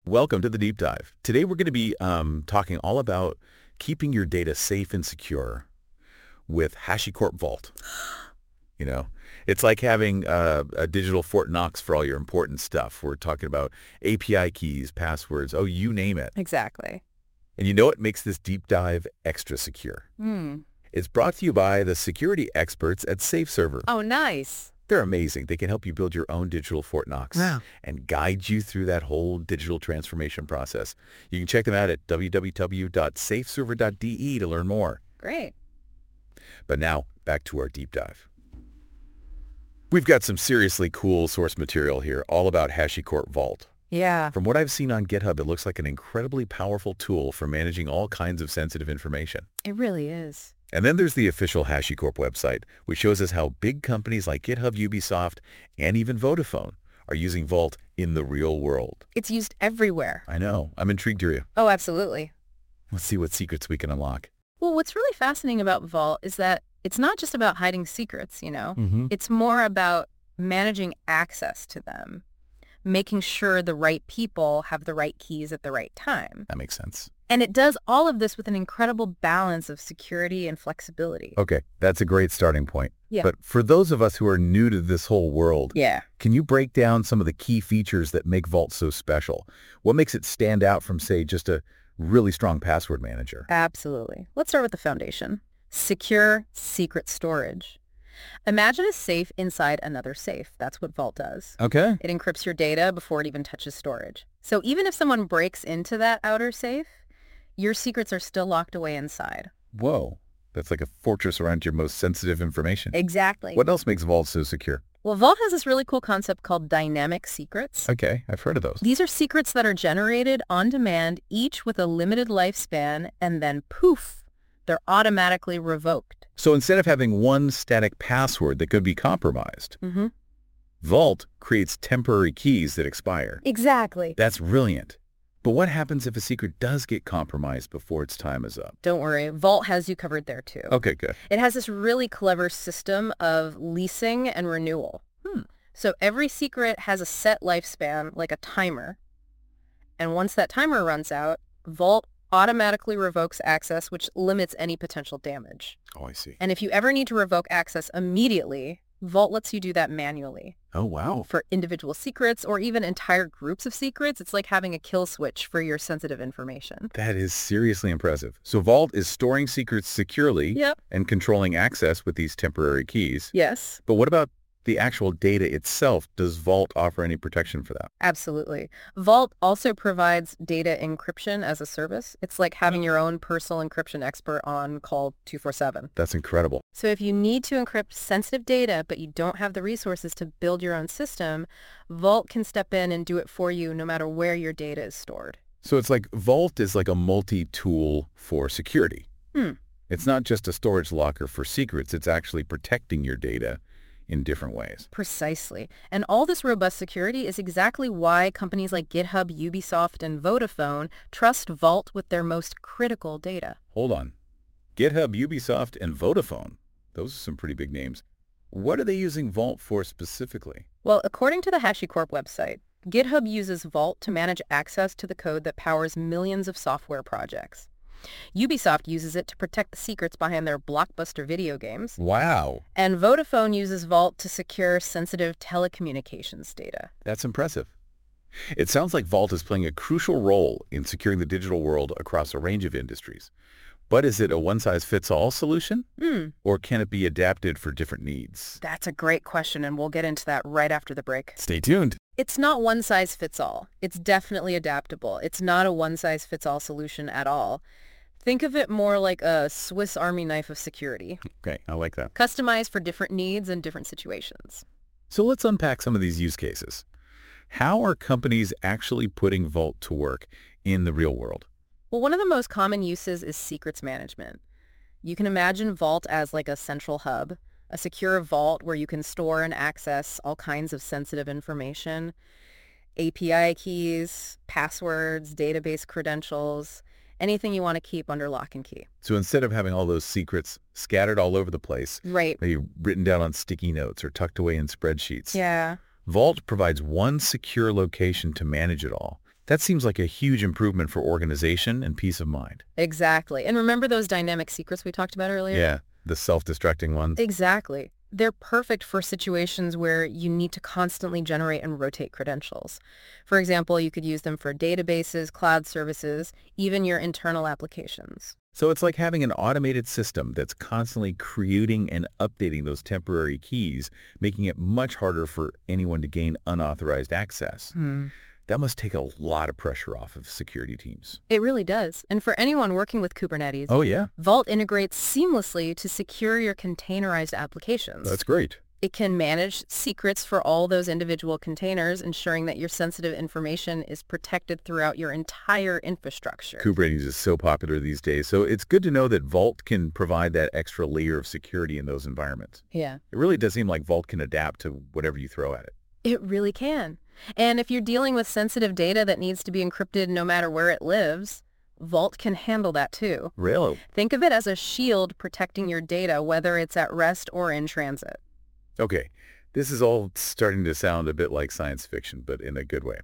Welcome to the Deep Dive. Today we're going to be talking all about keeping your data safe and secure with HashiCorp Vault. You know, it's like having a digital Fort Knox for all your important stuff. We're talking about API keys, passwords, oh, you name it. Exactly. And you know what makes this deep dive extra secure? It's brought to you by the security experts at SafeServer. Oh, nice. They're amazing. They can help you build your own digital Fort Knox and guide you through that whole digital transformation process. You can check them out at www.safeserver.de to learn more. Great. But now, back to our deep dive. We've got some seriously cool source material here, all about HashiCorp Vault. Yeah. From what I've seen on GitHub, it looks like an incredibly powerful tool for managing all kinds of sensitive information. It really is. And then there's the official HashiCorp website, which shows us how big companies like GitHub, Ubisoft, and even Vodafone are using Vault in the real world. It's used everywhere. I know. I'm intrigued, are you? Oh, absolutely. Let's see what secrets we can unlock. Well, what's really fascinating about Vault is that it's not just about hiding secrets, you know? Mm-hmm. It's more about managing access to them, making sure the right people have the right keys at the right time. That makes sense. And it does all of this with an incredible balance of security and flexibility. Okay, that's a great starting point. Yeah. But for those of us who are new to this whole world, Yeah. can you break down some of the key features that make Vault so special? What makes it stand out from, say, just a really strong password manager? Absolutely. Let's start with the foundation. Secure secret storage. Imagine a safe inside another safe. That's what Vault does. Okay. It encrypts your data before it even touches storage. So even if someone breaks into that outer safe, your secrets are still locked away inside. Whoa. That's like a fortress around your most sensitive information. Exactly. What else makes Vault so secure? Well, Vault has this really cool concept called dynamic secrets. Okay, I've heard of those. These are secrets that are generated on demand, each with a limited lifespan, and then poof, they're automatically revoked. So instead of having one static password that could be compromised, Mm-hmm. Vault creates temporary keys that expire. Exactly. That's brilliant. But what happens if a secret does get compromised before its time is up? Don't worry, Vault has you covered there too. Okay, good. It has this really clever system of leasing and renewal. So every secret has a set lifespan, like a timer. And once that timer runs out, Vault automatically revokes access, which limits any potential damage. Oh, I see. And if you ever need to revoke access immediately, Vault lets you do that manually. Oh, wow. For individual secrets or even entire groups of secrets, it's like having a kill switch for your sensitive information. That is seriously impressive. So Vault is storing secrets securely Yep. and controlling access with these temporary keys. Yes. But what about the actual data itself? Does Vault offer any protection for that? Absolutely. Vault also provides data encryption as a service. It's like having your own personal encryption expert on call 24/7. That's incredible. So if you need to encrypt sensitive data, but you don't have the resources to build your own system, Vault can step in and do it for you no matter where your data is stored. So it's like Vault is like a multi-tool for security. It's not just a storage locker for secrets. It's actually protecting your data in different ways. Precisely. And all this robust security is exactly why companies like GitHub, Ubisoft, and Vodafone trust Vault with their most critical data. Hold on. GitHub, Ubisoft, and Vodafone. Those are some pretty big names. What are they using Vault for specifically? Well, according to the HashiCorp website, GitHub uses Vault to manage access to the code that powers millions of software projects. Ubisoft uses it to protect the secrets behind their blockbuster video games. Wow. And Vodafone uses Vault to secure sensitive telecommunications data. That's impressive. It sounds like Vault is playing a crucial role in securing the digital world across a range of industries. But is it a one-size-fits-all solution? Or can it be adapted for different needs? That's a great question, and we'll get into that right after the break. Stay tuned. It's not one size fits all. It's definitely adaptable. It's not a one size fits all solution at all. Think of it more like a Swiss Army knife of security, Okay, I like that. customized for different needs and different situations. So let's unpack some of these use cases. How are companies actually putting Vault to work in the real world? Well, one of the most common uses is secrets management. You can imagine Vault as like a central hub, a secure vault where you can store and access all kinds of sensitive information, API keys, passwords, database credentials, anything you want to keep under lock and key. So instead of having all those secrets scattered all over the place, Right. maybe written down on sticky notes or tucked away in spreadsheets, Yeah. Vault provides one secure location to manage it all. That seems like a huge improvement for organization and peace of mind. Exactly. And remember those dynamic secrets we talked about earlier? Yeah, the self-destructing ones. Exactly. They're perfect for situations where you need to constantly generate and rotate credentials. For example, you could use them for databases, cloud services, even your internal applications. So it's like having an automated system that's constantly creating and updating those temporary keys, making it much harder for anyone to gain unauthorized access. That must take a lot of pressure off of security teams. It really does. And for anyone working with Kubernetes, Oh, yeah? Vault integrates seamlessly to secure your containerized applications. That's great. It can manage secrets for all those individual containers, ensuring that your sensitive information is protected throughout your entire infrastructure. Kubernetes is so popular these days, so it's good to know that Vault can provide that extra layer of security in those environments. Yeah, It really does seem like Vault can adapt to whatever you throw at it. it really can. And if you're dealing with sensitive data that needs to be encrypted no matter where it lives, Vault can handle that too. Really? Think of it as a shield protecting your data, whether it's at rest or in transit. Okay, this is all starting to sound a bit like science fiction, but in a good way.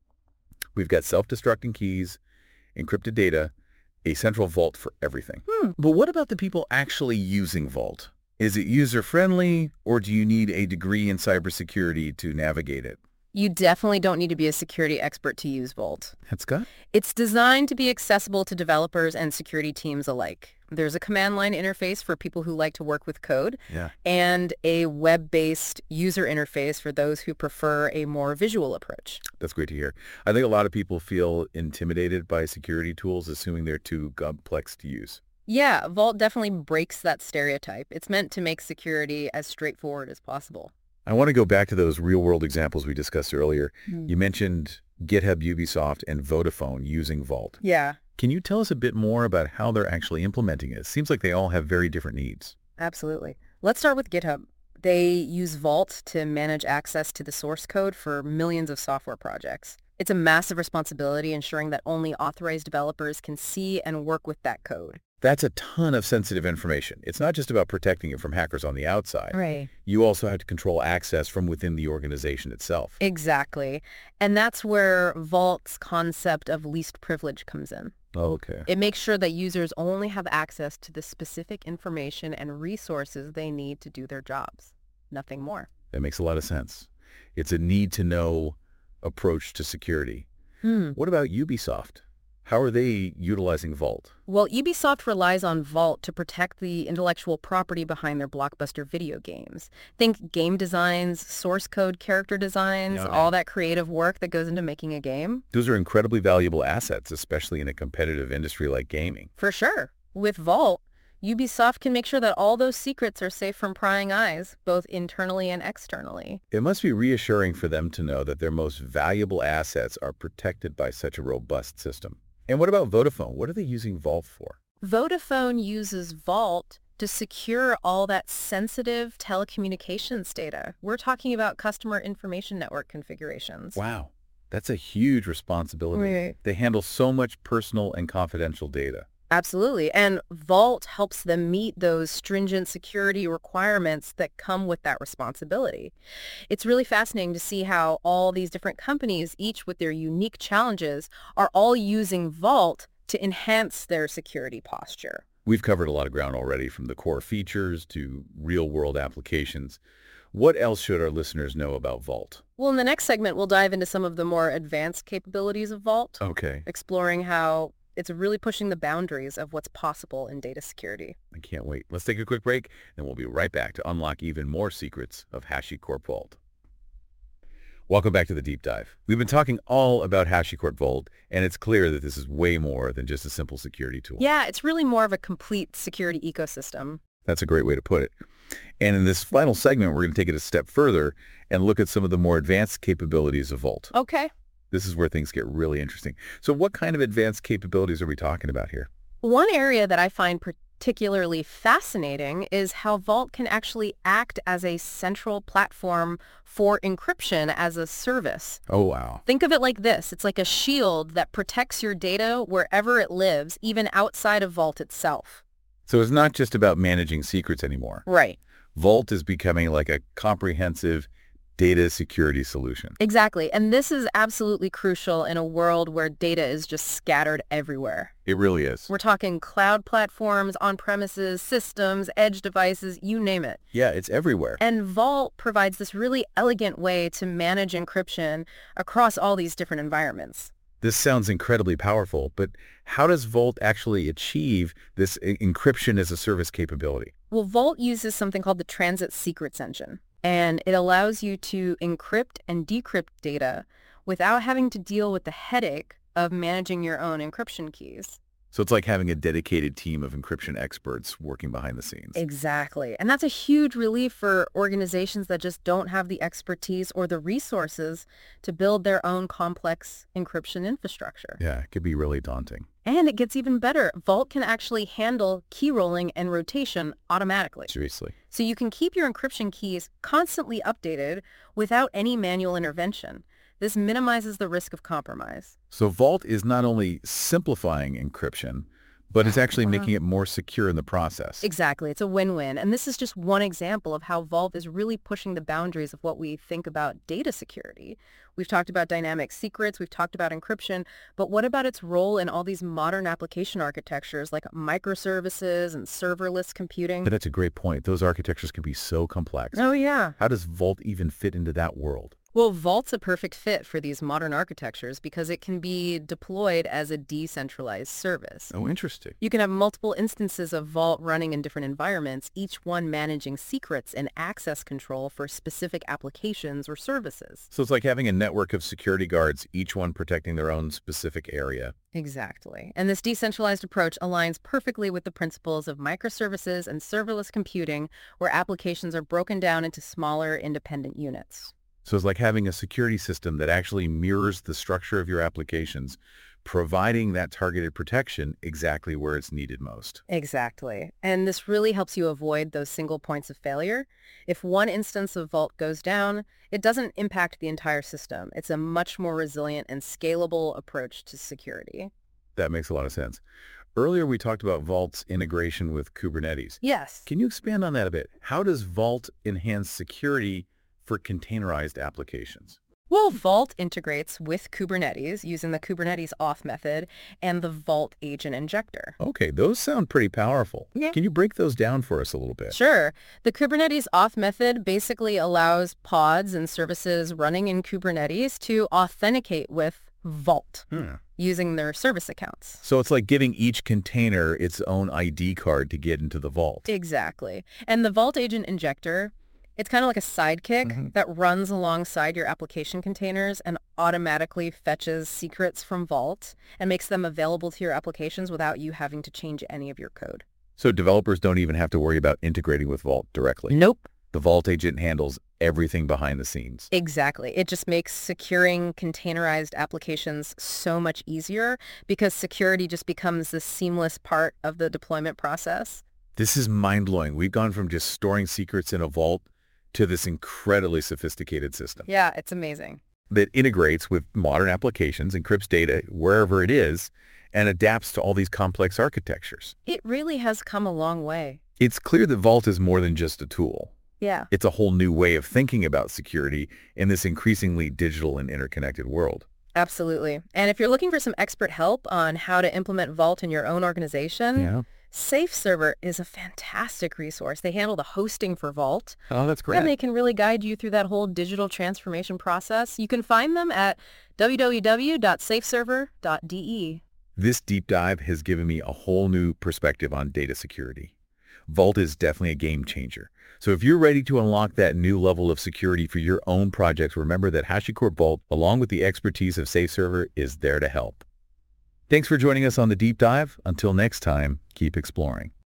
We've got self-destructing keys, encrypted data, a central vault for everything. But what about the people actually using Vault? Is it user-friendly, or do you need a degree in cybersecurity to navigate it? You definitely don't need to be a security expert to use Vault. That's good. It's designed to be accessible to developers and security teams alike. There's a command line interface for people who like to work with code, Yeah. and a web-based user interface for those who prefer a more visual approach. That's great to hear. I think a lot of people feel intimidated by security tools, assuming they're too complex to use. Yeah, Vault definitely breaks that stereotype. It's meant to make security as straightforward as possible. I want to go back to those real-world examples we discussed earlier. You mentioned GitHub, Ubisoft, and Vodafone using Vault. Yeah, Can you tell us a bit more about how they're actually implementing it? It seems like they all have very different needs. absolutely. Let's start with GitHub. They use Vault to manage access to the source code for millions of software projects. It's a massive responsibility ensuring that only authorized developers can see and work with that code. That's a ton of sensitive information. It's not just about protecting it from hackers on the outside. Right. You also have to control access from within the organization itself. Exactly. And that's where Vault's concept of least privilege comes in. Okay. It makes sure that users only have access to the specific information and resources they need to do their jobs. Nothing more. That makes a lot of sense. It's a need-to-know approach to security. What about Ubisoft? How are they utilizing Vault? Well, Ubisoft relies on Vault to protect the intellectual property behind their blockbuster video games. Think game designs, source code, character designs, Yeah. all that creative work that goes into making a game. Those are incredibly valuable assets, especially in a competitive industry like gaming. For sure. With Vault, Ubisoft can make sure that all those secrets are safe from prying eyes, both internally and externally. It must be reassuring for them to know that their most valuable assets are protected by such a robust system. And what about Vodafone? What are they using Vault for? Vodafone uses Vault to secure all that sensitive telecommunications data. We're talking about customer information network configurations. Wow, that's a huge responsibility. Right. They handle so much personal and confidential data. Absolutely. And Vault helps them meet those stringent security requirements that come with that responsibility. It's really fascinating to see how all these different companies, each with their unique challenges, are all using Vault to enhance their security posture. We've covered a lot of ground already, from the core features to real-world applications. What else should our listeners know about Vault? Well, in the next segment, we'll dive into some of the more advanced capabilities of Vault, Okay, exploring how it's really pushing the boundaries of what's possible in data security. I can't wait. Let's take a quick break, and we'll be right back to unlock even more secrets of HashiCorp Vault. Welcome back to the Deep Dive. We've been talking all about HashiCorp Vault, and it's clear that this is way more than just a simple security tool. Yeah, it's really more of a complete security ecosystem. That's a great way to put it. And in this final segment, we're going to take it a step further and look at some of the more advanced capabilities of Vault. Okay. This is where things get really interesting. So what kind of advanced capabilities are we talking about here? One area that I find particularly fascinating is how Vault can actually act as a central platform for encryption as a service. Oh, wow. Think of it like this. It's like a shield that protects your data wherever it lives, even outside of Vault itself. So it's not just about managing secrets anymore. Right. Vault is becoming like a comprehensive data security solution. Exactly. And this is absolutely crucial in a world where data is just scattered everywhere. It really is. We're talking cloud platforms, on-premises, systems, edge devices, you name it. Yeah, it's everywhere. And Vault provides this really elegant way to manage encryption across all these different environments. This sounds incredibly powerful, but how does Vault actually achieve this encryption as a service capability? Well, Vault uses something called the Transit Secrets Engine, and it allows you to encrypt and decrypt data without having to deal with the headache of managing your own encryption keys. So it's like having a dedicated team of encryption experts working behind the scenes. Exactly. And that's a huge relief for organizations that just don't have the expertise or the resources to build their own complex encryption infrastructure. Yeah, it could be really daunting. And it gets even better. Vault can actually handle key rolling and rotation automatically. Seriously. So you can keep your encryption keys constantly updated without any manual intervention. This minimizes the risk of compromise. So Vault is not only simplifying encryption, but it's actually making it more secure in the process. Exactly. It's a win-win. And this is just one example of how Vault is really pushing the boundaries of what we think about data security. We've talked about dynamic secrets, we've talked about encryption, but what about its role in all these modern application architectures like microservices and serverless computing? But that's a great point. Those architectures can be so complex. Oh, yeah. How does Vault even fit into that world? Well, Vault's a perfect fit for these modern architectures because it can be deployed as a decentralized service. Oh, interesting. You can have multiple instances of Vault running in different environments, each one managing secrets and access control for specific applications or services. So it's like having a network of security guards, each one protecting their own specific area. Exactly. And this decentralized approach aligns perfectly with the principles of microservices and serverless computing, where applications are broken down into smaller, independent units. So it's like having a security system that actually mirrors the structure of your applications, providing that targeted protection exactly where it's needed most. Exactly. And this really helps you avoid those single points of failure. If one instance of Vault goes down, it doesn't impact the entire system. It's a much more resilient and scalable approach to security. That makes a lot of sense. Earlier, we talked about Vault's integration with Kubernetes. Yes. Can you expand on that a bit? How does Vault enhance security for containerized applications? Well, Vault integrates with Kubernetes using the Kubernetes auth method and the Vault agent injector. Okay, those sound pretty powerful. Yeah. Can you break those down for us a little bit? Sure. The Kubernetes auth method basically allows pods and services running in Kubernetes to authenticate with Vault using their service accounts. So it's like giving each container its own ID card to get into the Vault. Exactly. And the Vault agent injector, it's kind of like a sidekick that runs alongside your application containers and automatically fetches secrets from Vault and makes them available to your applications without you having to change any of your code. So developers don't even have to worry about integrating with Vault directly. Nope. The Vault agent handles everything behind the scenes. Exactly. It just makes securing containerized applications so much easier because security just becomes this seamless part of the deployment process. This is mind-blowing. We've gone from just storing secrets in a Vault to this incredibly sophisticated system Yeah, it's amazing. that integrates with modern applications, encrypts data wherever it is, and adapts to all these complex architectures. It really has come a long way. It's clear that Vault is more than just a tool. Yeah. It's a whole new way of thinking about security in this increasingly digital and interconnected world. Absolutely. And if you're looking for some expert help on how to implement Vault in your own organization, SafeServer is a fantastic resource. They handle the hosting for Vault, Oh, that's great. and they can really guide you through that whole digital transformation process. You can find them at www.safeserver.de. This deep dive has given me a whole new perspective on data security. Vault is definitely a game changer. So if you're ready to unlock that new level of security for your own projects, remember that HashiCorp Vault, along with the expertise of SafeServer, is there to help. Thanks for joining us on the deep dive. Until next time, keep exploring.